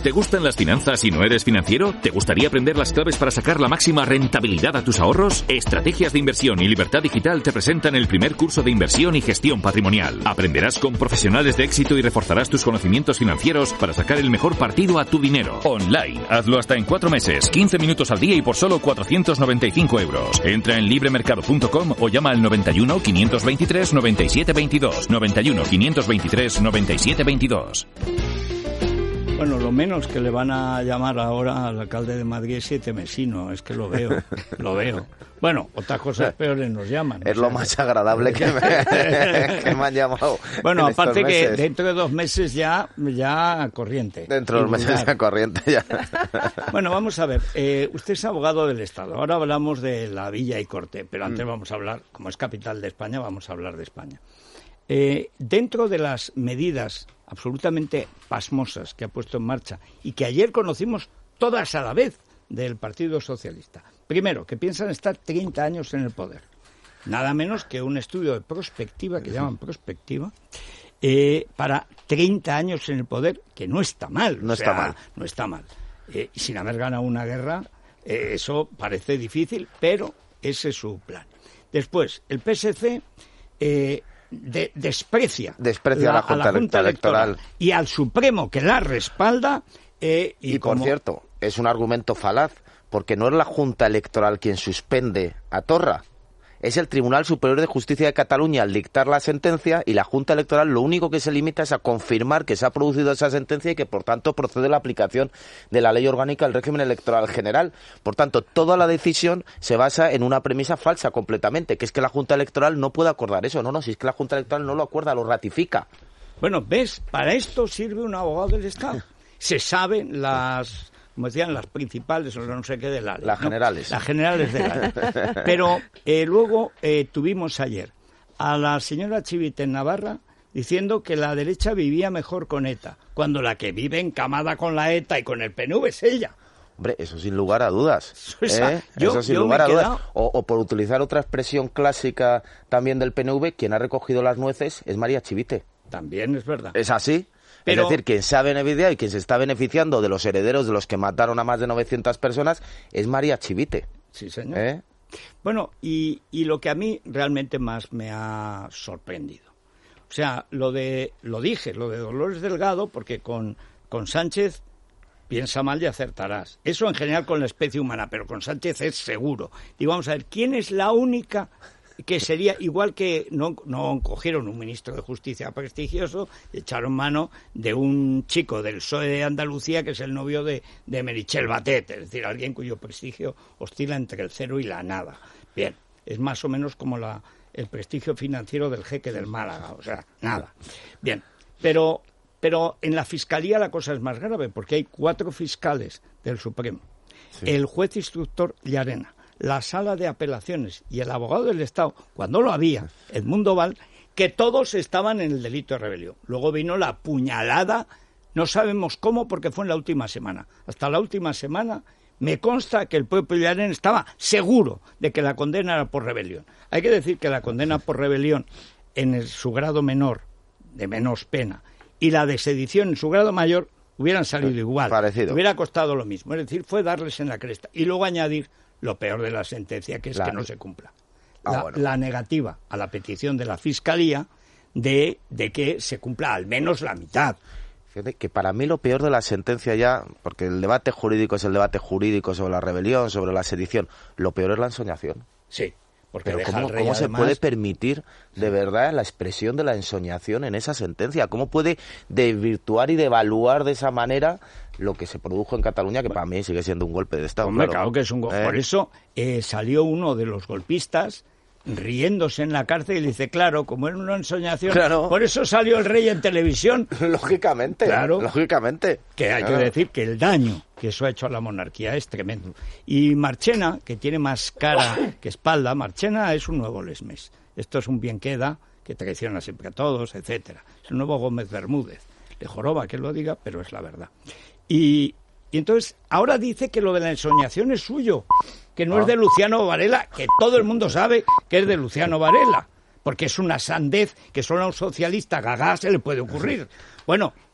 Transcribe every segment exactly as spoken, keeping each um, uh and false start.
¿Te gustan las finanzas y no eres financiero? ¿Te gustaría aprender las claves para sacar la máxima rentabilidad a tus ahorros? Estrategias de Inversión y Libertad Digital te presentan el primer curso de inversión y gestión patrimonial. Aprenderás con profesionales de éxito y reforzarás tus conocimientos financieros para sacar el mejor partido a tu dinero. Online. Hazlo hasta en cuatro meses, quince minutos al día y por solo cuatrocientos noventa y cinco euros. Entra en libremercado punto com o llama al noventa y uno, quinientos veintitrés, noventa y siete veintidós. noventa y uno, quinientos veintitrés, noventa y siete veintidós. Bueno, lo menos que le van a llamar ahora al alcalde de Madrid es siete mesino, es que lo veo, lo veo. Bueno, otras cosas peores nos llaman. Es lo más agradable que me, que me han llamado. Bueno, aparte que dentro de dos meses ya, ya corriente. Dentro de dos meses ya corriente, ya. Bueno, vamos a ver, eh, usted es abogado del Estado, ahora hablamos de la Villa y Corte, pero antes mm. vamos a hablar, como es capital de España, vamos a hablar de España. Eh, dentro de las medidas absolutamente pasmosas que ha puesto en marcha y que ayer conocimos todas a la vez del Partido Socialista. Primero, que piensan estar treinta años en el poder. Nada menos que un estudio de prospectiva, que llaman prospectiva, eh, para treinta años en el poder, que no está mal. No o sea, está mal. No está mal. Eh, sin haber ganado una guerra, eh, eso parece difícil, pero ese es su plan. Después, el P S C... Eh, De, desprecia, desprecia la, a la Junta, a la Junta electoral. electoral y al Supremo que la respalda. Eh, y y como... por cierto, es un argumento falaz, porque no es la Junta Electoral quien suspende a Torra, es el Tribunal Superior de Justicia de Cataluña al dictar la sentencia, y la Junta Electoral lo único que se limita es a confirmar que se ha producido esa sentencia y que por tanto procede la aplicación de la Ley Orgánica del Régimen Electoral General. Por tanto, toda la decisión se basa en una premisa falsa completamente, que es que la Junta Electoral no puede acordar eso. No, no, si es que la Junta Electoral no lo acuerda, lo ratifica. Bueno, ¿ves? Para esto sirve un abogado del Estado. Se saben las... como decían, las principales o no sé qué de la ley. Las ¿no? generales. Las generales de la ley. Pero eh, luego eh, tuvimos ayer a la señora Chivite en Navarra diciendo que la derecha vivía mejor con ETA, cuando la que vive encamada con la ETA y con el P N V es ella. Hombre, eso sin lugar a dudas. O sea, ¿eh? yo, eso sin yo lugar a quedado... dudas. O, o por utilizar otra expresión clásica también del P N V, quien ha recogido las nueces es María Chivite. También es verdad. ¿Es así? Pero... Es decir, quien se ha beneficiado y quien se está beneficiando de los herederos de los que mataron a más de novecientas personas es María Chivite. Sí, señor. ¿Eh? Bueno, y, y lo que a mí realmente más me ha sorprendido. O sea, lo de, lo dije, lo de Dolores Delgado, porque con, con Sánchez piensa mal y acertarás. Eso en general con la especie humana, pero con Sánchez es seguro. Y vamos a ver, ¿quién es la única que sería igual que no, no cogieron un ministro de Justicia prestigioso, echaron mano de un chico del P S O E de Andalucía que es el novio de, de Meritxell Batet, es decir, alguien cuyo prestigio oscila entre el cero y la nada. Bien, es más o menos como la, el prestigio financiero del jeque del Málaga, o sea, nada. Bien, pero, pero en la Fiscalía la cosa es más grave, porque hay cuatro fiscales del Supremo, sí. El juez instructor Llarena, la sala de apelaciones y el abogado del Estado, cuando lo había, Edmundo Val, que todos estaban en el delito de rebelión. Luego vino la puñalada, no sabemos cómo, porque fue en la última semana. Hasta la última semana me consta que el propio Llarena estaba seguro de que la condena era por rebelión. Hay que decir que la condena por rebelión en el, su grado menor, de menos pena, y la de sedición en su grado mayor, hubieran salido igual. Parecido. Hubiera costado lo mismo. Es decir, fue darles en la cresta. Y luego añadir lo peor de la sentencia, que es la... que no se cumpla. La, ah, bueno. la negativa a la petición de la Fiscalía de, de que se cumpla al menos la mitad. Fíjate que para mí lo peor de la sentencia ya, porque el debate jurídico es el debate jurídico sobre la rebelión, sobre la sedición, lo peor es la ensoñación. Sí. Porque Pero ¿cómo, rey, ¿cómo se además... puede permitir de verdad la expresión de la ensoñación en esa sentencia? ¿Cómo puede desvirtuar y devaluar de esa manera lo que se produjo en Cataluña, que bueno, para mí sigue siendo un golpe de Estado? Hombre, claro, claro que es un golpe. ¿Eh? Por eso eh, salió uno de los golpistas riéndose en la cárcel y le dice, claro, como era una ensoñación, claro. Por eso salió el rey en televisión. Lógicamente, claro, lógicamente. Que hay claro. que decir que el daño que eso ha hecho a la monarquía es tremendo. Y Marchena, que tiene más cara que espalda, Marchena es un nuevo Lesmes. Esto es un bien queda, que traiciona siempre a todos, etcétera. Es el nuevo Gómez Bermúdez. Le joroba que lo diga, pero es la verdad. Y, y entonces, ahora dice que lo de la ensoñación es suyo, que no ah. es de Luciano Varela, que todo el mundo sabe que es de Luciano Varela, porque es una sandez que solo a un socialista gagá se le puede ocurrir. Bueno,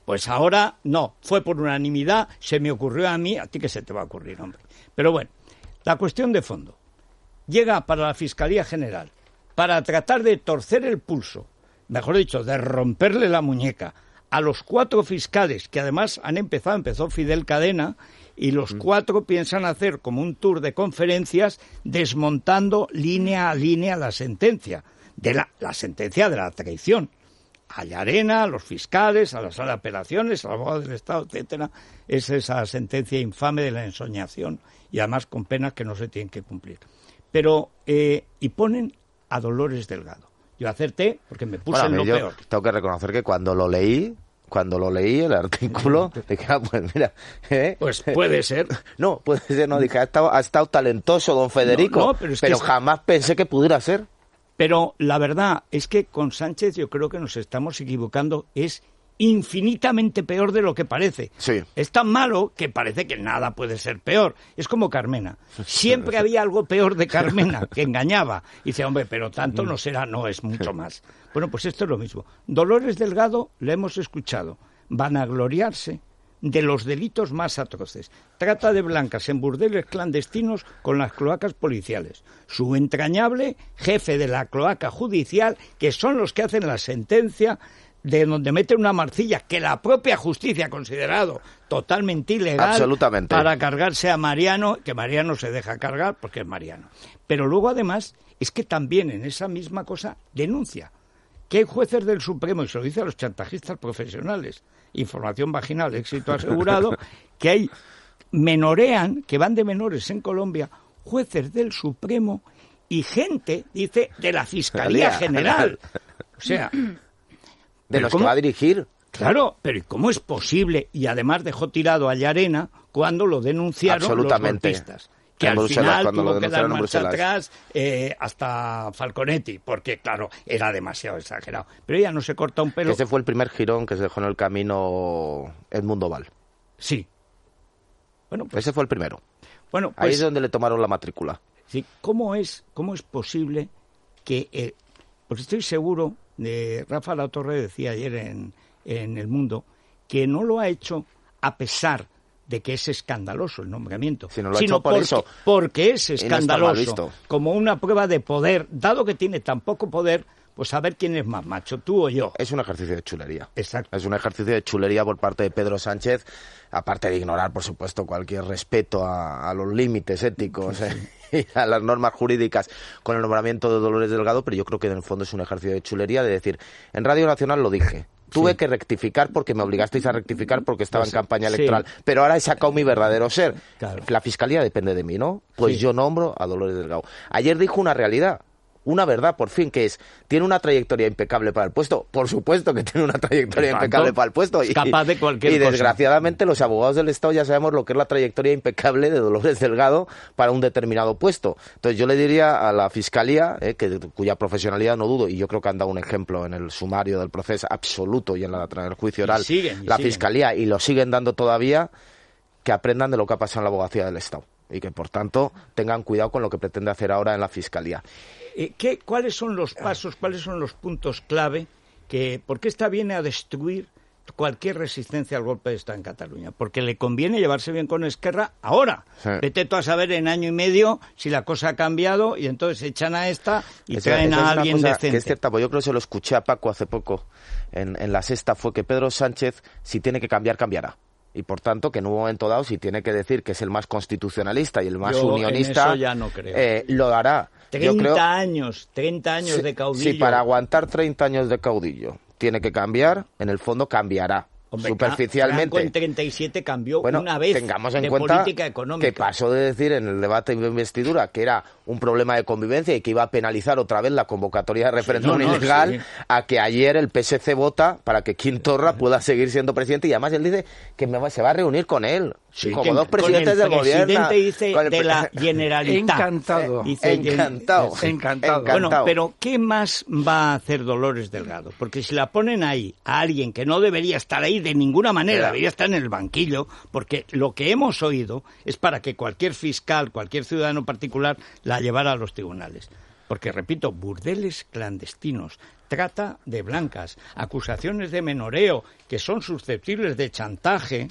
Pues ahora no, fue por unanimidad, se me ocurrió a mí, a ti que se te va a ocurrir, hombre. Pero bueno, la cuestión de fondo. Llega para la Fiscalía General, para tratar de torcer el pulso, mejor dicho, de romperle la muñeca a los cuatro fiscales, que además han empezado, empezó Fidel Cadena, y los cuatro piensan hacer como un tour de conferencias desmontando línea a línea la sentencia, de la, la sentencia de la traición. A Llarena, a los fiscales, a la sala de apelaciones, al abogado del Estado, etcétera. Es esa sentencia infame de la ensoñación, y además con penas que no se tienen que cumplir. Pero, eh, y ponen a Dolores Delgado. Yo acerté porque me puse bueno, en lo yo peor. Tengo que reconocer que cuando lo leí, cuando lo leí el artículo, dije, ah, pues mira, ¿eh? Pues puede ser. No, puede ser, no, dije, ha estado, ha estado talentoso don Federico, no, no, pero, es pero que jamás es... pensé que pudiera ser. Pero la verdad es que con Sánchez yo creo que nos estamos equivocando, es infinitamente peor de lo que parece. Sí. Es tan malo que parece que nada puede ser peor. Es como Carmena. Siempre había algo peor de Carmena, que engañaba. Y dice, hombre, pero tanto no será, no, es mucho más. Bueno, pues esto es lo mismo. Dolores Delgado, le hemos escuchado, vanagloriarse de los delitos más atroces. Trata de blancas en burdeles clandestinos con las cloacas policiales. Su entrañable jefe de la cloaca judicial, que son los que hacen la sentencia de donde meten una marcilla que la propia justicia ha considerado totalmente ilegal. Absolutamente. Para cargarse a Mariano, que Mariano se deja cargar porque es Mariano. Pero luego además es que también en esa misma cosa denuncia que hay jueces del Supremo, y se lo dice a los chantajistas profesionales, información vaginal, éxito asegurado, que hay, menorean, que van de menores en Colombia, jueces del Supremo y gente, dice, de la Fiscalía General. O sea... De los ¿cómo? que va a dirigir. Claro, pero ¿y cómo es posible? Y además dejó tirado a Llarena cuando lo denunciaron los golpistas. Que en al Bruselas, final cuando tuvo lo que dar denunciaron marcha en Bruselas. atrás eh, hasta Falconetti, porque claro, era demasiado exagerado. Pero ella no se corta un pelo. Ese fue el primer jirón que se dejó en el camino Edmundo Val. Sí. Bueno, pues, Ese fue el primero. Bueno, pues, ahí es donde le tomaron la matrícula. Sí, ¿cómo es, cómo es posible que... Eh, pues estoy seguro, de Rafa Latorre decía ayer en, en El Mundo, que no lo ha hecho a pesar de que es escandaloso el nombramiento, si no lo ha sino hecho por porque, eso. porque es escandaloso, no como una prueba de poder, dado que tiene tan poco poder, pues a ver quién es más macho, tú o yo. Es un ejercicio de chulería. Exacto. Es un ejercicio de chulería por parte de Pedro Sánchez, aparte de ignorar, por supuesto, cualquier respeto a, a los límites éticos eh, y a las normas jurídicas con el nombramiento de Dolores Delgado, pero yo creo que en el fondo es un ejercicio de chulería de decir, en Radio Nacional lo dije, tuve sí. que rectificar porque me obligasteis a rectificar porque estaba pues, en campaña electoral, sí. pero ahora he sacado mi verdadero ser. Claro. La Fiscalía depende de mí, ¿no? Pues sí. yo nombro a Dolores Delgado. Ayer dijo una realidad. Una verdad, por fin, que es, ¿tiene una trayectoria impecable para el puesto? Por supuesto que tiene una trayectoria impecable para el puesto. Es capaz de cualquier y, y cosa. desgraciadamente los abogados del Estado ya sabemos lo que es la trayectoria impecable de Dolores Delgado para un determinado puesto. Entonces yo le diría a la Fiscalía, eh, que, cuya profesionalidad no dudo, y yo creo que han dado un ejemplo en el sumario del proceso absoluto y en, la, en el juicio oral, y siguen, y la siguen. Fiscalía, y lo siguen dando todavía, que aprendan de lo que ha pasado en la abogacía del Estado. Y que, por tanto, tengan cuidado con lo que pretende hacer ahora en la Fiscalía. ¿Qué, ¿Cuáles son los pasos, cuáles son los puntos clave? Que, ¿Por qué esta viene a destruir cualquier resistencia al golpe de Estado en Cataluña? Porque le conviene llevarse bien con Esquerra ahora. Sí. Vete tú a saber en año y medio si la cosa ha cambiado y entonces echan a esta y esa, traen esa a alguien cosa decente. Que es cierta, pues yo creo que se lo escuché a Paco hace poco en, en La Sexta, fue que Pedro Sánchez, si tiene que cambiar, cambiará. Y por tanto, que en un momento dado, si tiene que decir que es el más constitucionalista y el más yo unionista, en eso ya no creo. Eh, lo hará. treinta yo creo, años, treinta años si, de caudillo. Si para aguantar treinta años de caudillo tiene que cambiar, en el fondo cambiará. Hombre, superficialmente. Franco en treinta y siete cambió bueno, una vez tengamos en de cuenta política económica. Que pasó de decir en el debate de investidura que era un problema de convivencia y que iba a penalizar otra vez la convocatoria de referéndum sí, no, no, ilegal, sí. a que ayer el P S C vota para que Quim Torra pueda seguir siendo presidente y además él dice que me va, se va a reunir con él. Sí, como dos presidentes del gobierno. Presidente dice con el de la Generalitat. Encantado. Dice, encantado. Sí. Encantado. Bueno, pero ¿qué más va a hacer Dolores Delgado? Porque si la ponen ahí a alguien que no debería estar ahí de ninguna manera, Era. debería estar en el banquillo, porque lo que hemos oído es para que cualquier fiscal, cualquier ciudadano particular la llevara a los tribunales. Porque, repito, burdeles clandestinos, trata de blancas, acusaciones de menoreo que son susceptibles de chantaje.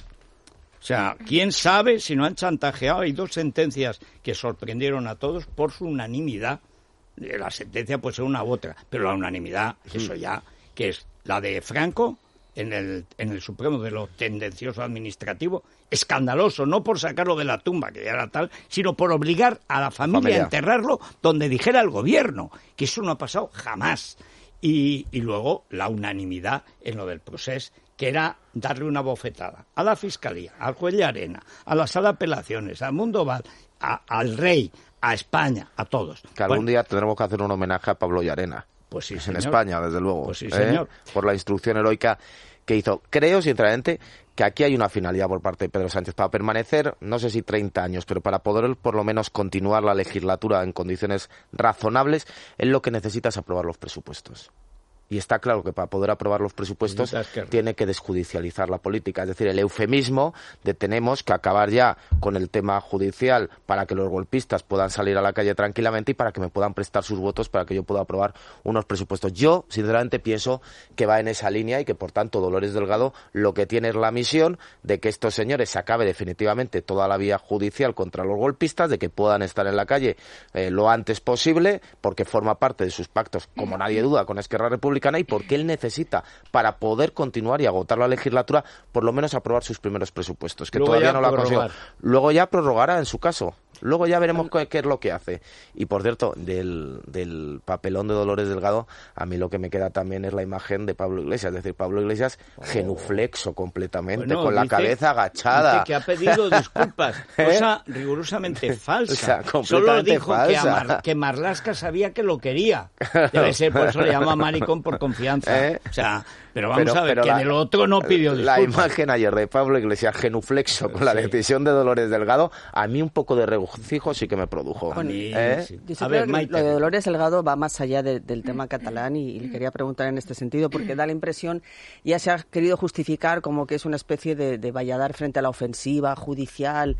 O sea, ¿quién sabe si no han chantajeado? Hay dos sentencias que sorprendieron a todos por su unanimidad. La sentencia puede ser una u otra, pero la unanimidad, eso ya, que es la de Franco en el, en el Supremo de lo tendencioso administrativo, escandaloso, no por sacarlo de la tumba, que ya era tal, sino por obligar a la familia, familia. a enterrarlo donde dijera el gobierno, que eso no ha pasado jamás. Y, y luego la unanimidad en lo del proceso, que era darle una bofetada a la Fiscalía, al juez Llarena, a la Sala de Apelaciones, al Mundo Val, a, al Rey, a España, a todos. Que algún bueno, día tendremos que hacer un homenaje a Pablo Llarena. Pues sí, en señor. España, desde luego. Pues sí, ¿eh? señor. Por la instrucción heroica que hizo. Creo, sinceramente, que aquí hay una finalidad por parte de Pedro Sánchez para permanecer, no sé si treinta años, pero para poder por lo menos continuar la legislatura en condiciones razonables, él lo que necesita es aprobar los presupuestos. Y está claro que para poder aprobar los presupuestos que... tiene que desjudicializar la política. Es decir, el eufemismo de tenemos que acabar ya con el tema judicial para que los golpistas puedan salir a la calle tranquilamente y para que me puedan prestar sus votos para que yo pueda aprobar unos presupuestos. Yo, sinceramente, pienso que va en esa línea y que, por tanto, Dolores Delgado lo que tiene es la misión de que estos señores se acabe definitivamente toda la vía judicial contra los golpistas, de que puedan estar en la calle eh, lo antes posible, porque forma parte de sus pactos, como nadie duda, con Esquerra Republicana, y porque él necesita, para poder continuar y agotar la legislatura, por lo menos aprobar sus primeros presupuestos, que Luego todavía no lo ha conseguido. Luego ya prorrogará en su caso. Luego ya veremos qué, qué es lo que hace. Y, por cierto, del, del papelón de Dolores Delgado, a mí lo que me queda también es la imagen de Pablo Iglesias. Es decir, Pablo Iglesias oh. genuflexo completamente, bueno, con la dice, cabeza agachada. Dice que ha pedido disculpas, ¿Eh? cosa rigurosamente falsa. O sea, Solo dijo falsa. Que, a Mar, que Marlaska sabía que lo quería. Debe ser, por eso le llama maricón por confianza. ¿Eh? O sea... Pero vamos pero, a ver, que la, del otro no pidió disculpas. La imagen ayer de Pablo Iglesias genuflexo con la sí. decisión de Dolores Delgado, a mí un poco de regocijo sí que me produjo. Bueno, ¿Eh? sí. Yo a ver, Maite, lo de Dolores Delgado va más allá de, del tema catalán y, y le quería preguntar en este sentido, porque da la impresión, ya se ha querido justificar como que es una especie de, de Valladar frente a la ofensiva judicial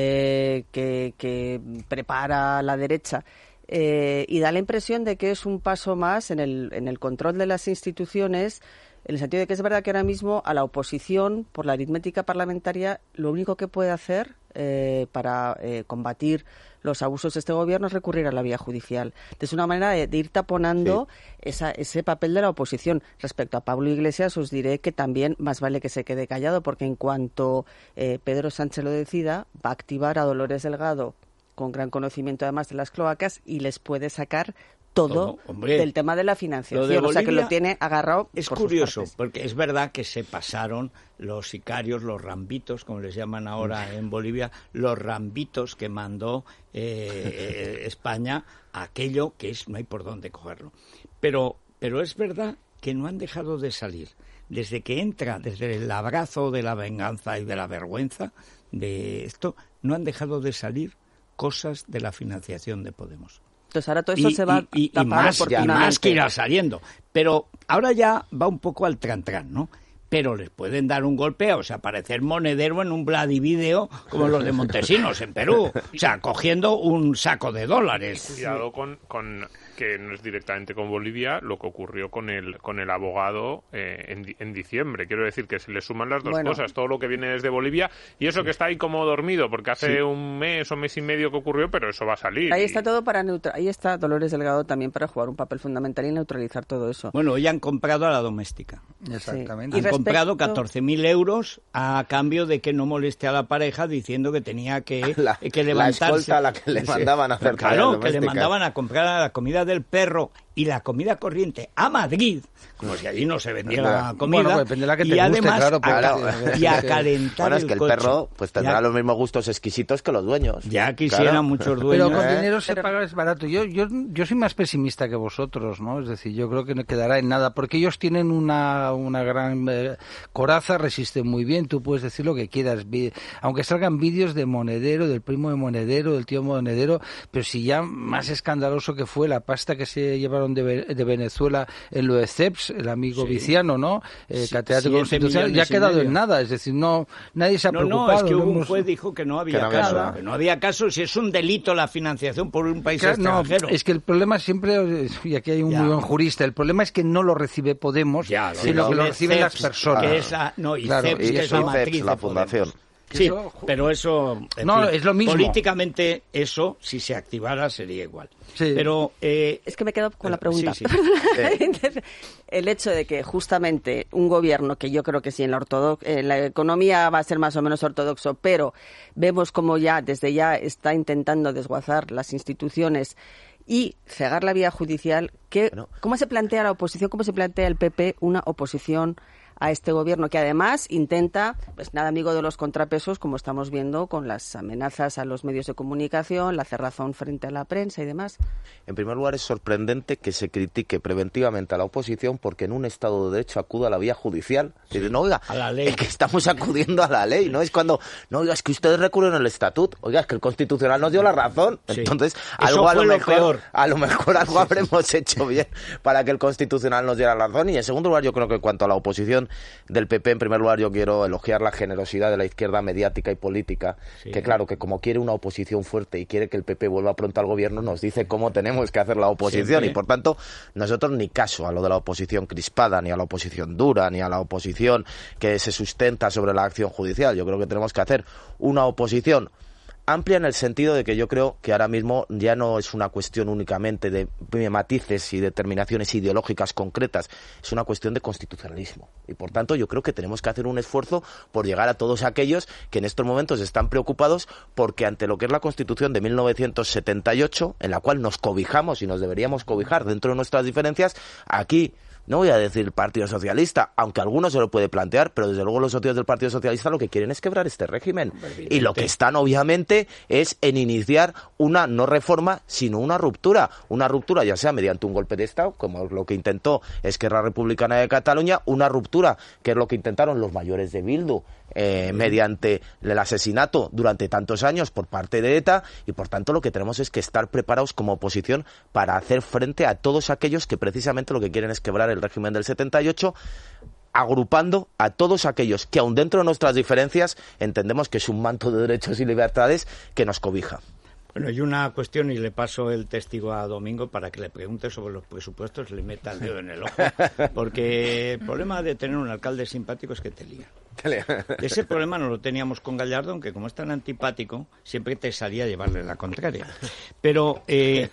eh, que, que prepara la derecha. Eh, y da la impresión de que es un paso más en el, en el control de las instituciones, en el sentido de que es verdad que ahora mismo a la oposición, por la aritmética parlamentaria, lo único que puede hacer eh, para eh, combatir los abusos de este gobierno es recurrir a la vía judicial. Es una manera de, de ir taponando sí. esa, ese papel de la oposición. Respecto a Pablo Iglesias, os diré que también más vale que se quede callado, porque en cuanto eh, Pedro Sánchez lo decida, va a activar a Dolores Delgado, con gran conocimiento además de las cloacas, y les puede sacar todo, todo del tema de la financiación. De o sea, que lo tiene agarrado. Es por curioso, sus porque es verdad que se pasaron los sicarios, los rambitos, como les llaman ahora en Bolivia, los rambitos que mandó eh, España a aquello que es no hay por dónde cogerlo. Pero, pero es verdad que no han dejado de salir. Desde que entra, desde el abrazo de la venganza y de la vergüenza de esto, no han dejado de salir cosas de la financiación de Podemos. Entonces ahora todo eso y, se va y, y, a y más, y más que irá saliendo. Pero ahora ya va un poco al tran-tran, ¿no? Pero les pueden dar un golpe, o sea, parecer monedero en un Vladivideo como los de Montesinos en Perú. O sea, cogiendo un saco de dólares. Cuidado con... con... que no es directamente con Bolivia lo que ocurrió con el con el abogado eh, en, en diciembre. Quiero decir que se le suman las dos bueno. cosas, todo lo que viene desde Bolivia y eso que está ahí como dormido, porque hace sí. un mes o mes y medio que ocurrió, pero eso va a salir. Ahí y... está todo para neutra... ahí está Dolores Delgado también para jugar un papel fundamental y neutralizar todo eso. Bueno, ya han comprado a la doméstica. Exactamente. Sí. Han respecto... comprado catorce mil euros a cambio de que no moleste a la pareja diciendo que tenía que, la, que levantarse. La escolta a la que le mandaban a hacer. Claro, que le mandaban a comprar la comida del perro y la comida corriente a Madrid, como si allí no se vendiera comida, bueno, pues depende de la que te y guste, además claro, a, claro. y a calentar bueno, es el que el coche. perro pues tendrá ya. los mismos gustos exquisitos que los dueños. Ya quisieran claro. muchos dueños. Pero con ¿eh? dinero se paga, es barato. Yo, yo, yo soy más pesimista que vosotros, ¿no? Es decir, yo creo que no quedará en nada, porque ellos tienen una, una gran eh, coraza, resisten muy bien, tú puedes decir lo que quieras, aunque salgan vídeos de Monedero, del primo de Monedero, del tío Monedero, pero si ya más escandaloso que fue la pasta que se llevaron llevaron de, de Venezuela en lo de C E P S, el amigo sí. Viciano, ¿no? Eh, sí, catedrático constitucional, ya ha quedado en nada, es decir, no nadie se ha no, preocupado. No, es que no hubo hemos... un juez dijo que no había que no caso, había que no había caso si es un delito la financiación por un país claro, extranjero. No, es que el problema siempre, y aquí hay un ya. muy buen jurista, el problema es que no lo recibe Podemos, ya, sino que lo reciben C E P S, las personas. Que es la, no, y claro, C E P S, y que es la matriz la de fundación. Podemos. Sí, eso, pero eso... No, fin, es lo mismo. Políticamente eso, si se activara, sería igual. Sí. Pero... Eh, es que me quedo con la pregunta. Sí, sí. El hecho de que justamente un gobierno, que yo creo que sí, en la, ortodox- en la economía va a ser más o menos ortodoxo, pero vemos como ya, desde ya, está intentando desguazar las instituciones y cegar la vía judicial, ¿qué, bueno. ¿cómo se plantea la oposición, cómo se plantea el P P una oposición a este gobierno que además intenta, pues nada amigo de los contrapesos, como estamos viendo con las amenazas a los medios de comunicación, la cerrazón frente a la prensa y demás? En primer lugar, es sorprendente que se critique preventivamente a la oposición porque en un Estado de Derecho acuda a la vía judicial. Sí, dice, no, oiga, a la ley. Es que estamos acudiendo a la ley, ¿no? Es cuando, no, oiga, es que ustedes recurren al estatuto, oiga, es que el Constitucional nos dio la razón. Sí. Entonces, algo a lo, lo mejor, peor. a lo mejor algo sí, habremos sí. hecho bien para que el Constitucional nos diera la razón. Y en segundo lugar, yo creo que en cuanto a la oposición del P P, en primer lugar, yo quiero elogiar la generosidad de la izquierda mediática y política, sí. que claro, que como quiere una oposición fuerte y quiere que el P P vuelva pronto al gobierno, nos dice cómo tenemos que hacer la oposición. Siempre. Y por tanto, nosotros ni caso a lo de la oposición crispada, ni a la oposición dura, ni a la oposición que se sustenta sobre la acción judicial. Yo creo que tenemos que hacer una oposición amplia en el sentido de que yo creo que ahora mismo ya no es una cuestión únicamente de matices y determinaciones ideológicas concretas, es una cuestión de constitucionalismo. Y por tanto yo creo que tenemos que hacer un esfuerzo por llegar a todos aquellos que en estos momentos están preocupados porque ante lo que es la Constitución de mil novecientos setenta y ocho, en la cual nos cobijamos y nos deberíamos cobijar dentro de nuestras diferencias, aquí... No voy a decir el Partido Socialista, aunque alguno se lo puede plantear, pero desde luego los socios del Partido Socialista lo que quieren es quebrar este régimen. Y lo que están obviamente es en iniciar una no reforma, sino una ruptura. Una ruptura ya sea mediante un golpe de Estado, como lo que intentó Esquerra Republicana de Cataluña, una ruptura que es lo que intentaron los mayores de Bildu, Eh, mediante el asesinato durante tantos años por parte de ETA, y por tanto lo que tenemos es que estar preparados como oposición para hacer frente a todos aquellos que precisamente lo que quieren es quebrar el régimen del setenta y ocho, agrupando a todos aquellos que aun dentro de nuestras diferencias entendemos que es un manto de derechos y libertades que nos cobija. Bueno, hay una cuestión y le paso el testigo a Domingo para que le pregunte sobre los presupuestos y le meta el dedo en el ojo. Porque el problema de tener un alcalde simpático es que te lía. Ese problema no lo teníamos con Gallardo, aunque como es tan antipático, siempre te salía a llevarle la contraria. Pero eh,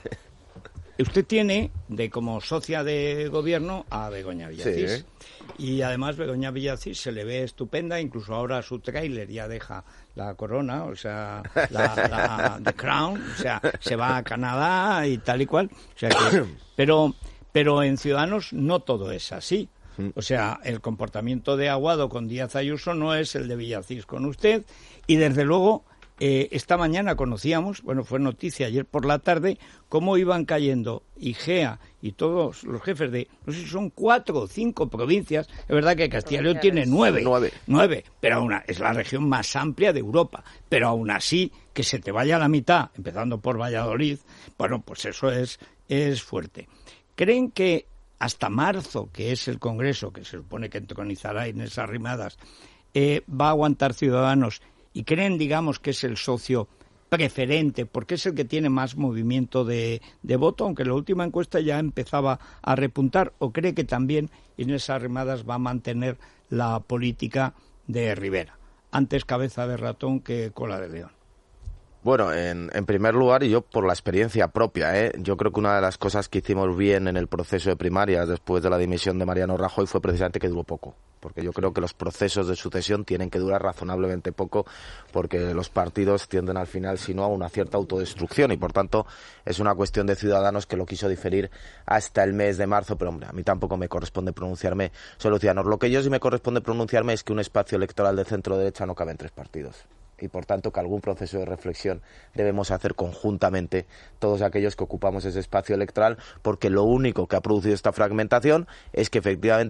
usted tiene de como socia de gobierno a Begoña Villacís. Sí. Y además Begoña Villacís se le ve estupenda, incluso ahora su tráiler ya deja la corona, o sea, la, la The Crown, o sea, se va a Canadá y tal y cual. O sea que, pero, pero en Ciudadanos no todo es así. O sea, el comportamiento de Aguado con Díaz Ayuso no es el de Villacís con usted, y desde luego eh, esta mañana conocíamos, bueno, fue noticia ayer por la tarde, cómo iban cayendo Igea y todos los jefes de, no sé si son cuatro o cinco provincias. Es verdad que Castilla y León tiene nueve, nueve, nueve, pero aún es la región más amplia de Europa, pero aún así que se te vaya a la mitad, empezando por Valladolid, bueno, pues eso es, es fuerte. ¿Creen que hasta marzo, que es el Congreso, que se supone que entronizará Inés Arrimadas, eh, va a aguantar Ciudadanos, y creen, digamos, que es el socio preferente, porque es el que tiene más movimiento de, de voto, aunque la última encuesta ya empezaba a repuntar, o cree que también Inés Arrimadas va a mantener la política de Rivera? Antes cabeza de ratón que cola de león. Bueno, en, en primer lugar, y yo por la experiencia propia, ¿eh? yo creo que una de las cosas que hicimos bien en el proceso de primarias después de la dimisión de Mariano Rajoy fue precisamente que duró poco, porque yo creo que los procesos de sucesión tienen que durar razonablemente poco, porque los partidos tienden al final, si no, a una cierta autodestrucción, y por tanto es una cuestión de Ciudadanos que lo quiso diferir hasta el mes de marzo, pero hombre, a mí tampoco me corresponde pronunciarme sobre Ciudadanos. Lo que yo sí me corresponde pronunciarme es que un espacio electoral de centro-derecha no cabe en tres partidos, y por tanto que algún proceso de reflexión debemos hacer conjuntamente todos aquellos que ocupamos ese espacio electoral, porque lo único que ha producido esta fragmentación es que efectivamente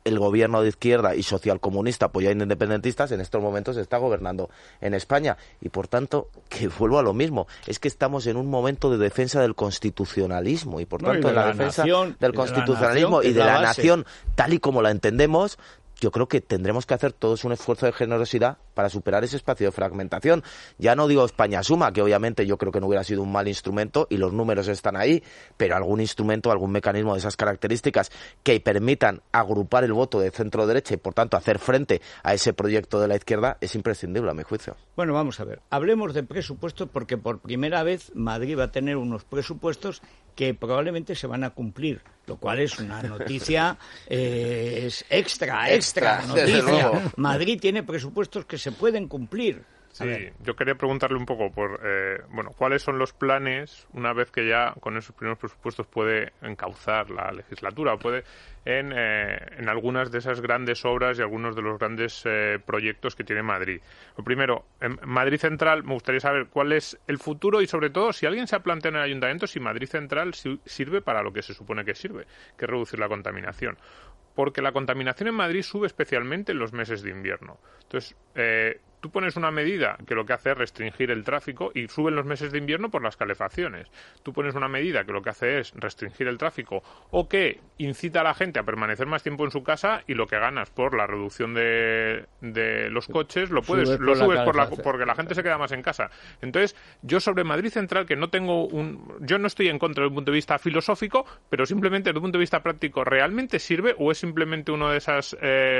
el gobierno de izquierda y socialcomunista apoyado a independentistas en estos momentos está gobernando en España. Y por tanto, que vuelvo a lo mismo, es que estamos en un momento de defensa del constitucionalismo y por tanto no, y de la, la defensa nación, del constitucionalismo y de la, nación, y de la nación tal y como la entendemos. Yo creo que tendremos que hacer todos un esfuerzo de generosidad para superar ese espacio de fragmentación. Ya no digo España Suma, que obviamente yo creo que no hubiera sido un mal instrumento y los números están ahí, pero algún instrumento, algún mecanismo de esas características que permitan agrupar el voto de centro-derecha y por tanto hacer frente a ese proyecto de la izquierda es imprescindible a mi juicio. Bueno, vamos a ver. Hablemos de presupuestos porque por primera vez Madrid va a tener unos presupuestos que probablemente se van a cumplir, lo cual es una noticia eh, es extra, extra, extra noticia. Madrid tiene presupuestos que se pueden cumplir. Sí, yo quería preguntarle un poco por, eh, bueno, cuáles son los planes una vez que ya con esos primeros presupuestos puede encauzar la legislatura, o puede en, eh, en algunas de esas grandes obras y algunos de los grandes eh, proyectos que tiene Madrid. Lo primero, en Madrid Central, me gustaría saber cuál es el futuro y sobre todo si alguien se ha planteado en el ayuntamiento si Madrid Central sirve para lo que se supone que sirve, que es reducir la contaminación. Porque la contaminación en Madrid sube especialmente en los meses de invierno. Entonces, eh, tú pones una medida que lo que hace es restringir el tráfico y sube en los meses de invierno por las calefacciones. Tú pones una medida que lo que hace es restringir el tráfico o que incita a la gente a permanecer más tiempo en su casa y lo que ganas por la reducción de, de los coches lo puedes Sube lo por subes por la, porque la gente se queda más en casa. Entonces, yo sobre Madrid Central, que no tengo un... Yo no estoy en contra desde un punto de vista filosófico, pero simplemente desde un punto de vista práctico, ¿realmente sirve o es simplemente uno de esos eh,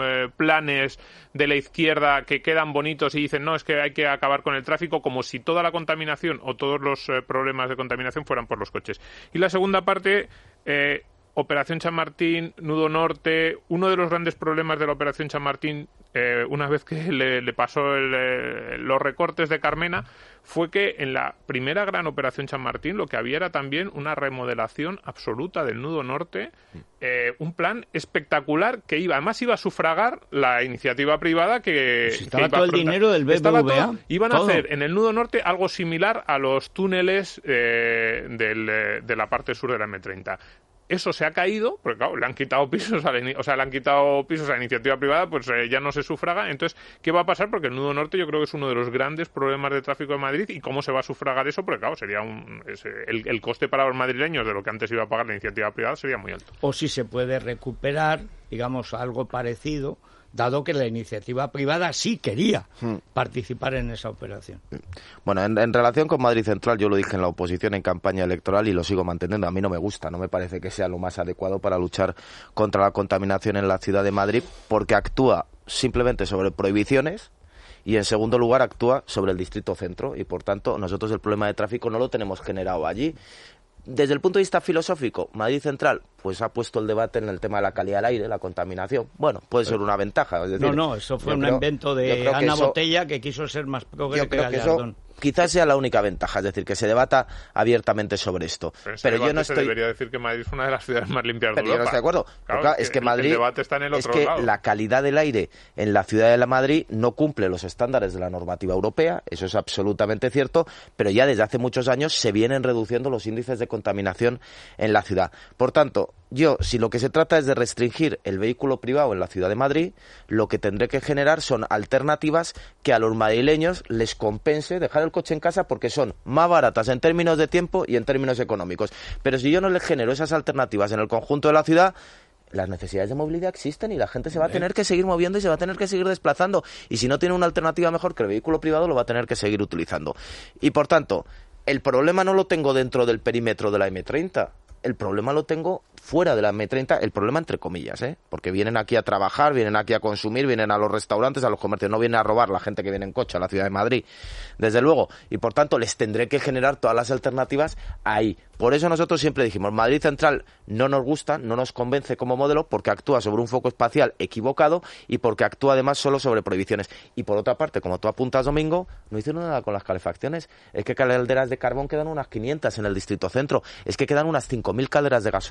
planes de la izquierda que quedan bonitos y dicen, no, es que hay que acabar con el tráfico, como si toda la contaminación o todos los eh, problemas de contaminación fueran por los coches? Y la segunda parte, eh, Operación Chamartín, Nudo Norte. Uno de los grandes problemas de la Operación Chamartín, eh, una vez que le, le pasó el, eh, los recortes de Carmena, fue que en la primera gran Operación Chamartín lo que había era también una remodelación absoluta del Nudo Norte, eh, un plan espectacular que iba, además iba a sufragar la iniciativa privada que... Pues estaba que iba todo el dinero del B B V A. Todo, iban todo. a hacer en el Nudo Norte algo similar a los túneles eh, del, de la parte sur de la eme treinta. Eso se ha caído, porque claro, le han quitado pisos a la, o sea, le han quitado pisos a la iniciativa privada, pues eh, ya no se sufraga. Entonces, ¿qué va a pasar? Porque el Nudo Norte yo creo que es uno de los grandes problemas de tráfico de Madrid. ¿Y cómo se va a sufragar eso? Porque claro, sería un es, el, el coste para los madrileños de lo que antes iba a pagar la iniciativa privada sería muy alto. O si se puede recuperar, digamos, algo parecido, dado que la iniciativa privada sí quería hmm. participar en esa operación. Bueno, en, en relación con Madrid Central, yo lo dije en la oposición en campaña electoral y lo sigo manteniendo. A mí no me gusta, no me parece que sea lo más adecuado para luchar contra la contaminación en la ciudad de Madrid, porque actúa simplemente sobre prohibiciones y, en segundo lugar, actúa sobre el distrito centro y, por tanto, nosotros el problema de tráfico no lo tenemos generado allí. Desde el punto de vista filosófico, Madrid Central pues ha puesto el debate en el tema de la calidad del aire, la contaminación. Bueno, puede ser una ventaja. Es decir, no, no, eso fue un creo, invento de Ana eso, Botella que quiso ser más progre que Gallardón. Quizás sea la única ventaja, es decir, que se debata abiertamente sobre esto. Pero, pero yo no se estoy... debería decir que Madrid es una de las ciudades más limpias de pero Europa. Yo no estoy de acuerdo. Claro, claro, es, es que que Madrid, el debate está en el es otro que lado. La calidad del aire en la ciudad de la Madrid no cumple los estándares de la normativa europea, eso es absolutamente cierto, pero ya desde hace muchos años se vienen reduciendo los índices de contaminación en la ciudad. Por tanto, yo, si lo que se trata es de restringir el vehículo privado en la ciudad de Madrid, lo que tendré que generar son alternativas que a los madrileños les compense dejar el coche en casa porque son más baratas en términos de tiempo y en términos económicos. Pero si yo no les genero esas alternativas en el conjunto de la ciudad, las necesidades de movilidad existen y la gente se va a tener que seguir moviendo y se va a tener que seguir desplazando. Y si no tiene una alternativa mejor que el vehículo privado, lo va a tener que seguir utilizando. Y por tanto, el problema no lo tengo dentro del perímetro de la eme treinta. El problema lo tengo fuera de la eme treinta, el problema entre comillas, ¿eh? Porque vienen aquí a trabajar, vienen aquí a consumir, vienen a los restaurantes, a los comercios, no vienen a robar la gente que viene en coche a la ciudad de Madrid, desde luego, y por tanto les tendré que generar todas las alternativas ahí. Por eso nosotros siempre dijimos, Madrid Central no nos gusta, no nos convence como modelo, porque actúa sobre un foco espacial equivocado y porque actúa además solo sobre prohibiciones. Y por otra parte, como tú apuntas, Domingo, no hicieron nada con las calefacciones. Es que calderas de carbón quedan unas quinientas en el distrito centro, es que quedan unas cinco mil calderas de gasolina en la,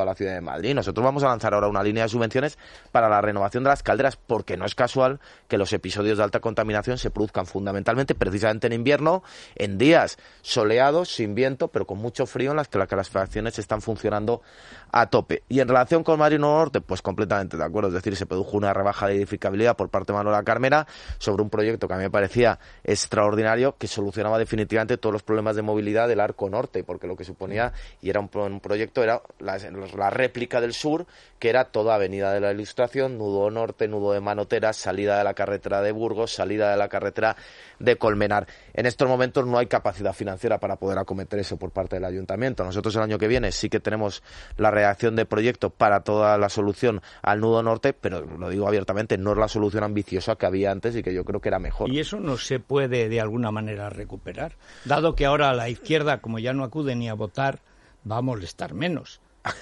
toda la ciudad de Madrid. Nosotros vamos a lanzar ahora una línea de subvenciones para la renovación de las calderas, porque no es casual que los episodios de alta contaminación se produzcan fundamentalmente precisamente en invierno, en días soleados, sin viento, pero con mucho frío, en las que las calefacciones están funcionando a tope. Y en relación con Madrid Norte, pues completamente de acuerdo, es decir, se produjo una rebaja de edificabilidad por parte de Manuela Carmena sobre un proyecto que a mí me parecía extraordinario, que solucionaba definitivamente todos los problemas de movilidad del Arco Norte, porque lo que suponía, y era un, un proyecto, era la, la réplica del sur, que era toda Avenida de la Ilustración, nudo norte, nudo de Manoteras, salida de la carretera de Burgos, salida de la carretera de Colmenar. En estos momentos no hay capacidad financiera para poder acometer eso por parte del Ayuntamiento. Nosotros el año que viene sí que tenemos la redacción de proyecto para toda la solución al nudo norte, pero lo digo abiertamente, no es la solución ambiciosa que había antes y que yo creo que era mejor. Y eso no se puede de alguna manera recuperar, dado que ahora la izquierda, como ya no acude ni a votar, va a molestar menos.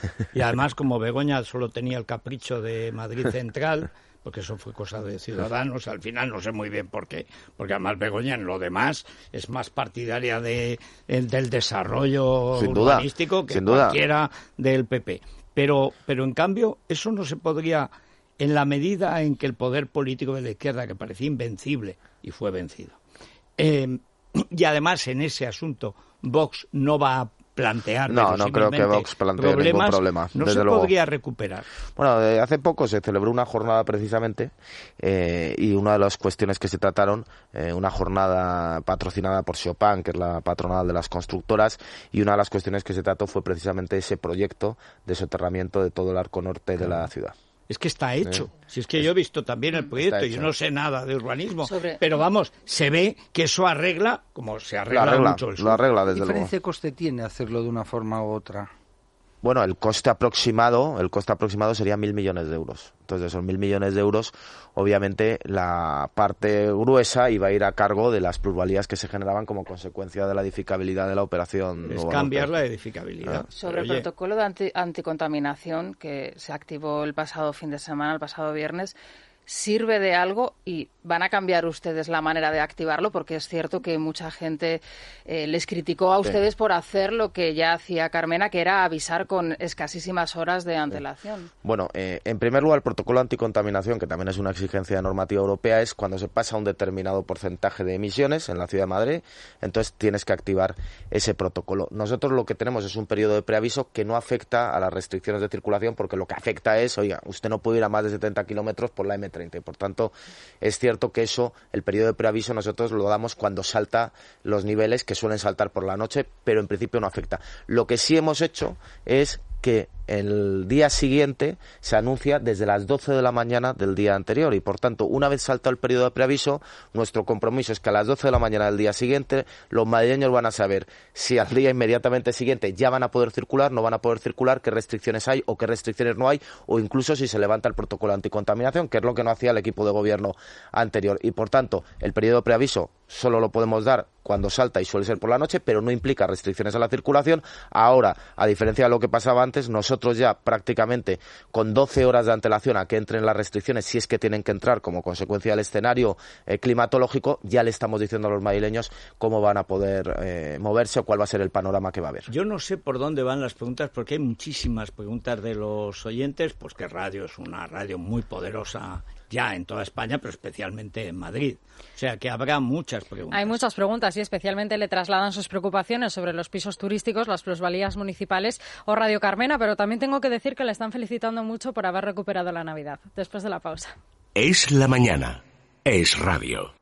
Y además, como Begoña solo tenía el capricho de Madrid Central, porque eso fue cosa de Ciudadanos, al final no sé muy bien por qué, porque además Begoña en lo demás es más partidaria de, el, del desarrollo sin duda, urbanístico que sin duda. cualquiera del P P. Pero, pero en cambio, eso no se podría, en la medida en que el poder político de la izquierda, que parecía invencible, y fue vencido, eh, y además en ese asunto Vox no va a plantear no, no creo que Vox plantee ningún problema. No desde se luego. podría recuperar. Bueno, eh, hace poco se celebró una jornada precisamente eh, y una de las cuestiones que se trataron, eh, una jornada patrocinada por Chopin, que es la patronal de las constructoras, y una de las cuestiones que se trató fue precisamente ese proyecto de soterramiento de todo el arco norte claro. de la ciudad. Es que está hecho. ¿Eh? Si es que yo he visto también el proyecto, yo no sé nada de urbanismo, Sobre... pero vamos, se ve que eso arregla, como se arregla, arregla mucho el sur. Lo arregla, desde ¿Qué diferencia de luego. coste tiene hacerlo de una forma u otra? Bueno, el coste aproximado, el coste aproximado sería mil millones de euros. Entonces, de esos mil millones de euros, obviamente, la parte gruesa iba a ir a cargo de las plusvalías que se generaban como consecuencia de la edificabilidad de la operación. Es cambiar la edificabilidad. Ah. Sobre el protocolo de anti anticontaminación que se activó el pasado fin de semana, el pasado viernes, ¿sirve de algo y van a cambiar ustedes la manera de activarlo? Porque es cierto que mucha gente eh, les criticó a ustedes sí. por hacer lo que ya hacía Carmena, que era avisar con escasísimas horas de antelación. Sí. Bueno, eh, en primer lugar, el protocolo anticontaminación, que también es una exigencia de normativa europea, es cuando se pasa un determinado porcentaje de emisiones en la Ciudad de Madrid, entonces tienes que activar ese protocolo. Nosotros lo que tenemos es un periodo de preaviso que no afecta a las restricciones de circulación, porque lo que afecta es, oiga, usted no puede ir a más de setenta kilómetros por la eme treinta. Y por tanto, es cierto que eso, el periodo de preaviso, nosotros lo damos cuando salta los niveles que suelen saltar por la noche, pero en principio no afecta. Lo que sí hemos hecho es que el día siguiente se anuncia desde las doce de la mañana del día anterior y, por tanto, una vez saltado el periodo de preaviso, nuestro compromiso es que a las doce de la mañana del día siguiente los madrileños van a saber si al día inmediatamente siguiente ya van a poder circular, no van a poder circular, qué restricciones hay o qué restricciones no hay, o incluso si se levanta el protocolo anticontaminación, que es lo que no hacía el equipo de gobierno anterior. Y, por tanto, el periodo de preaviso solo lo podemos dar cuando salta y suele ser por la noche, pero no implica restricciones a la circulación. Ahora, a diferencia de lo que pasaba antes, nosotros ya prácticamente con doce horas de antelación a que entren las restricciones, si es que tienen que entrar como consecuencia del escenario eh, climatológico, ya le estamos diciendo a los madrileños cómo van a poder eh, moverse o cuál va a ser el panorama que va a haber. Yo no sé por dónde van las preguntas, porque hay muchísimas preguntas de los oyentes, pues que radio es una radio muy poderosa ya en toda España, pero especialmente en Madrid. O sea, que habrá muchas preguntas. Hay muchas preguntas y especialmente le trasladan sus preocupaciones sobre los pisos turísticos, las plusvalías municipales o Radio Carmena, pero también tengo que decir que le están felicitando mucho por haber recuperado la Navidad. Después de la pausa. Es la mañana. Es radio.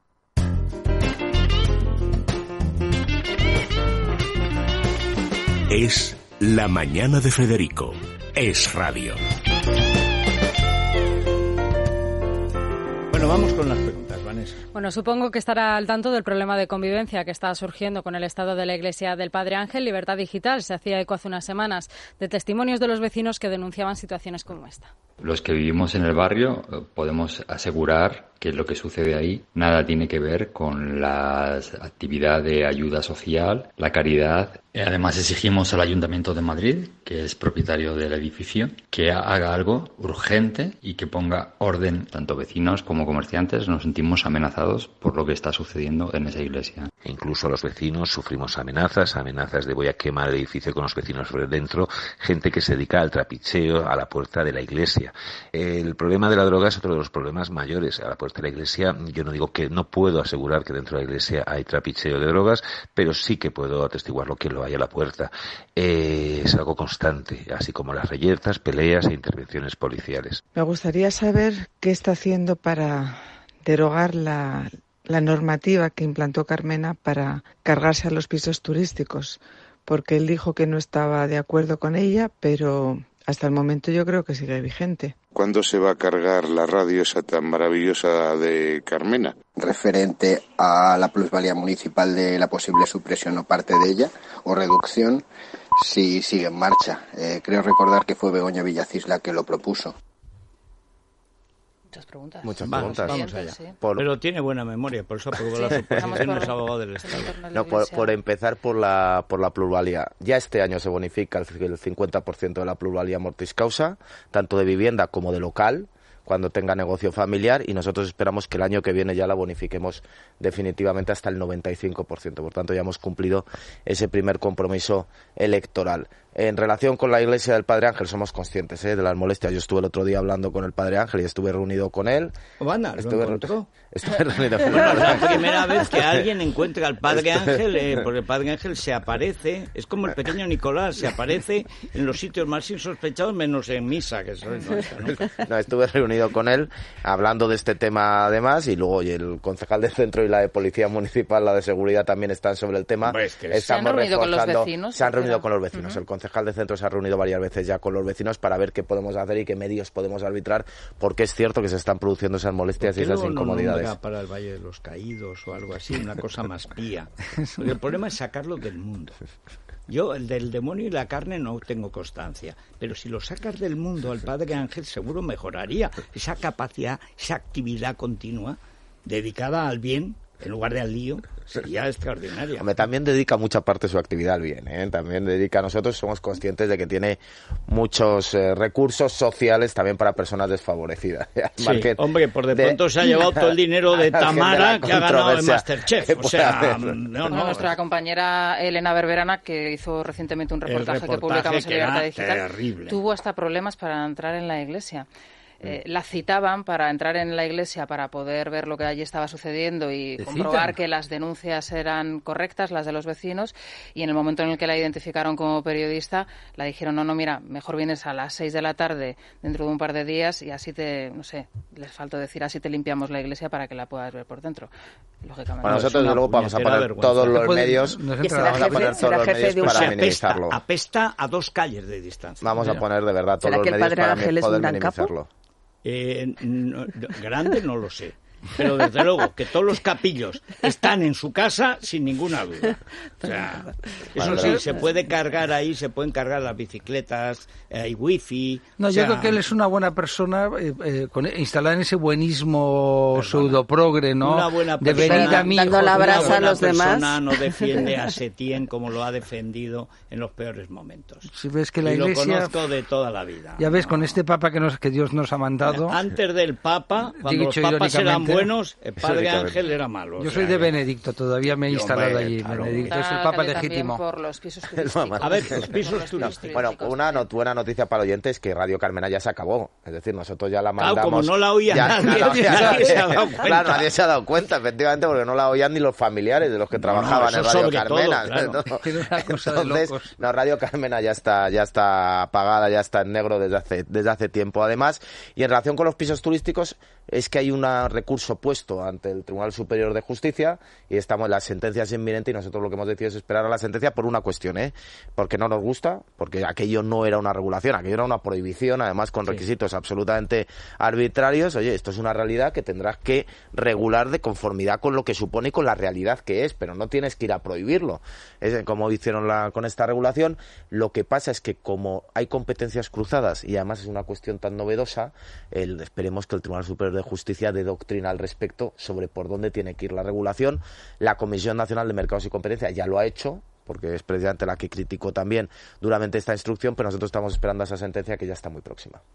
Es la mañana de Federico. Es radio. Bueno, vamos con las preguntas, Vanessa. Bueno, supongo que estará al tanto del problema de convivencia que está surgiendo con el estado de la Iglesia del Padre Ángel. Libertad Digital se hacía eco hace unas semanas de testimonios de los vecinos que denunciaban situaciones como esta. Los que vivimos en el barrio podemos asegurar que lo que sucede ahí nada tiene que ver con la actividad de ayuda social, la caridad. Además exigimos al Ayuntamiento de Madrid, que es propietario del edificio, que haga algo urgente y que ponga orden. Tanto vecinos como comerciantes nos sentimos amenazados por lo que está sucediendo en esa iglesia. incluso los vecinos sufrimos amenazas, amenazas de voy a quemar el edificio con los vecinos por dentro, gente que se dedica al trapicheo a la puerta de la iglesia. El problema de la droga es otro de los problemas mayores. A la puerta de la iglesia, yo no digo que no puedo asegurar que dentro de la iglesia hay trapicheo de drogas, pero sí que puedo atestiguarlo que lo hay a la puerta. Eh, es algo constante, así como las reyertas, peleas e intervenciones policiales. Me gustaría saber qué está haciendo para derogar la, la normativa que implantó Carmena para cargarse a los pisos turísticos, porque él dijo que no estaba de acuerdo con ella, pero hasta el momento yo creo que sigue vigente. ¿Cuándo se va a cargar la radio esa tan maravillosa de Carmena? Referente a la plusvalía municipal de la posible supresión o parte de ella, o reducción, si sigue en marcha. Eh, creo recordar que fue Begoña Villacís la que lo propuso. Muchas preguntas. Muchas vamos, preguntas. Vamos allá. Sí. Por... Pero tiene buena memoria, por eso aprobó sí, las oposiciones a abogado del Estado. No, por, por empezar por la por la plusvalía. Ya este año se bonifica el, el cincuenta por ciento de la plusvalía mortis causa, tanto de vivienda como de local, cuando tenga negocio familiar, y nosotros esperamos que el año que viene ya la bonifiquemos definitivamente hasta el noventa y cinco por ciento. Por tanto, ya hemos cumplido ese primer compromiso electoral. En relación con la iglesia del Padre Ángel, somos conscientes ¿eh? de las molestias. Yo estuve el otro día hablando con el Padre Ángel y estuve reunido con él. Obana, ¿lo estuve, encontró? Estuve reunido con bueno, es la primera vez que alguien encuentra al Padre Ángel, eh, porque el Padre Ángel se aparece, es como el pequeño Nicolás, se aparece en los sitios más insospechados, menos en misa, que soy no está nunca. No, estuve reunido con él, hablando de este tema además, y luego oye, el concejal del centro y la de Policía Municipal, la de Seguridad, también están sobre el tema. Pues que ¿Se han reunido con los vecinos? Se han reunido con los vecinos. Uh-huh. El concejal del centro se ha reunido varias veces ya con los vecinos para ver qué podemos hacer y qué medios podemos arbitrar, porque es cierto que se están produciendo esas molestias y esas incomodidades. No para el Valle de los Caídos o algo así, una cosa más pía. Porque el problema es sacarlo del mundo. Yo, el del demonio y la carne, no tengo constancia. Pero si lo sacas del mundo al Padre Ángel, seguro mejoraría esa capacidad, esa actividad continua dedicada al bien en lugar de al lío. Sería extraordinaria. Hombre, también dedica mucha parte de su actividad al bien, ¿eh? También dedica, nosotros somos conscientes de que tiene muchos eh, recursos sociales también para personas desfavorecidas. Sí, hombre, por de pronto de... se ha llevado todo el dinero de Tamara de que ha ganado en Masterchef. O sea, no, no. No, nuestra compañera Elena Berberana, que hizo recientemente un reportaje, reportaje que publicamos en Libertad Digital, terrible. Tuvo hasta problemas para entrar en la iglesia. Eh, la citaban para entrar en la iglesia para poder ver lo que allí estaba sucediendo y comprobar que las denuncias eran correctas, las de los vecinos, y en el momento en el que la identificaron como periodista, la dijeron, no, no, mira, mejor vienes a las seis de la tarde dentro de un par de días y así te, no sé, les faltó decir, así te limpiamos la iglesia para que la puedas ver por dentro. Lógicamente. Para nosotros, desde luego, vamos a poner vergüenza. todos los medios, vamos a poner todos los medios para apesta, minimizarlo. Apesta a dos calles de distancia. Vamos a poner, de verdad, todos los medios para poder minimizarlo. Eh, no, grande no lo sé, pero desde luego que todos los capillos están en su casa sin ninguna duda. O sea, eso sí, se puede cargar ahí, se pueden cargar las bicicletas, eh, hay wifi. No, o yo sea, creo que él es una buena persona eh, eh, con, instalada en ese buenismo pseudoprogre, ¿no? Una buena de persona, venir a mí, dando la brasa a los demás. Una persona no defiende a Setién como lo ha defendido en los peores momentos. Si ves que la y iglesia, lo conozco de toda la vida. Ya ves, no. con este Papa que, nos, que Dios nos ha mandado. Antes del Papa, cuando los papas eran buenos, el Padre Ángel era malo. Yo soy de Benedicto, todavía me he instalado hombre, allí. Claro. Benedicto es el Papa legítimo. Por los pisos turísticos. A ver, los pisos turísticos. Bueno, una no, buena noticia para el oyente es que Radio Carmena ya se acabó. Es decir, nosotros ya la mandamos. Claro, como no la oía ya, nadie, nadie, nadie, nadie se ha dado cuenta. Claro, nadie se ha dado cuenta, efectivamente, porque no la oían ni los familiares de los que trabajaban no, en Radio Todo, Carmena. claro. No, una cosa de entonces, locos. no, Radio Carmena ya está, ya está apagada, ya está en negro desde hace, desde hace tiempo, además. Y en relación con los pisos turísticos, es que hay un recurso puesto ante el Tribunal Superior de Justicia y estamos, la sentencia es inminente y nosotros lo que hemos decidido es esperar a la sentencia por una cuestión, ¿eh? Porque no nos gusta, porque aquello no era una regulación, aquello era una prohibición, además con requisitos sí. absolutamente arbitrarios. Oye, esto es una realidad que tendrás que regular de conformidad con lo que supone y con la realidad que es, pero no tienes que ir a prohibirlo. Es como hicieron la, con esta regulación. Lo que pasa es que como hay competencias cruzadas y además es una cuestión tan novedosa, el, esperemos que el Tribunal Superior de Justicia dé doctrina al respecto sobre por dónde tiene que ir la regulación. La Comisión Nacional de Mercados y Competencia ya lo ha hecho, porque es precisamente la que criticó también duramente esta instrucción, pero nosotros estamos esperando a esa sentencia que ya está muy próxima.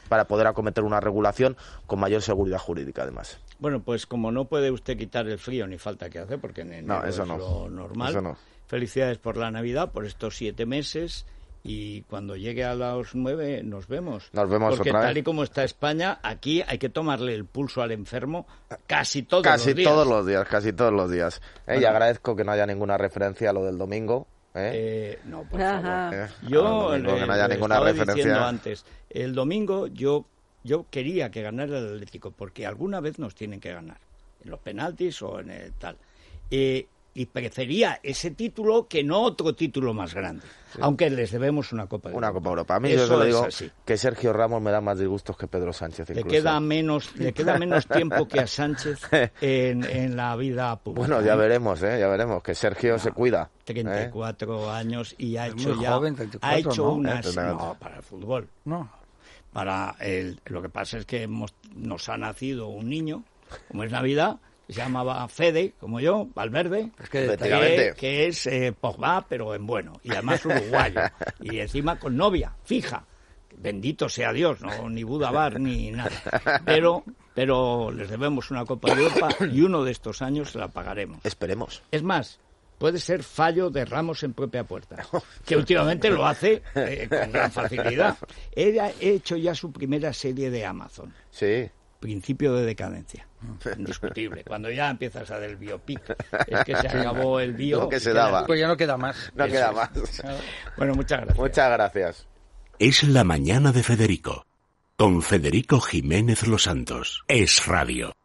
para poder acometer una regulación con mayor seguridad jurídica, además. Bueno, pues como no puede usted quitar el frío ni falta que hacer, porque en enero no, eso es no. lo normal. Eso no. Felicidades por la Navidad, por estos siete meses. Y cuando llegue a los nueve nos vemos. Nos vemos Porque otra vez. tal y como está España, aquí hay que tomarle el pulso al enfermo casi todos casi los días. Casi todos los días, casi todos los días. Eh, bueno. Y agradezco que no haya ninguna referencia a lo del domingo. ¿eh? Eh, no, por Ajá. favor. Eh, Yo domingo, eh, que no haya lo ninguna estaba referencia. diciendo antes, el domingo yo, yo quería que ganara el Atlético, porque alguna vez nos tienen que ganar, en los penaltis o en el tal. Eh, y prefería ese título que no otro título más grande, sí. Aunque les debemos una Copa de Una Europa. Copa Europa. A mí Eso yo le digo así. que Sergio Ramos me da más disgustos que Pedro Sánchez. Le incluso. queda menos, le queda menos tiempo que a Sánchez en, en la vida pública. Bueno, ya veremos, ¿eh? Ya veremos, que Sergio no, se cuida. treinta y cuatro ¿eh? años y ha es hecho muy ya... joven, treinta y cuatro, ha hecho ¿no? unas... ¿Eh? No, para el fútbol. No. Para el, lo que pasa es que hemos, nos ha nacido un niño, como es Navidad... Se llamaba Fede, como yo, Valverde, es que, que, que es eh, Pogba, pero en bueno, y además uruguayo, y encima con novia, fija. Bendito sea Dios, no ni Buda Bar ni nada. Pero, pero les debemos una Copa de Europa y uno de estos años la pagaremos. Esperemos. Es más, puede ser fallo de Ramos en propia puerta, que últimamente lo hace eh, con gran facilidad. Él ha hecho ya su primera serie de Amazon. Sí. Principio de decadencia, indiscutible. Cuando ya empiezas a del biopic, es que se acabó el bio. Lo que se daba. Pues ya no queda más. No Eso queda es. más. Bueno, muchas gracias. Muchas gracias. Es la mañana de Federico, con Federico Jiménez Los Santos. Es Radio.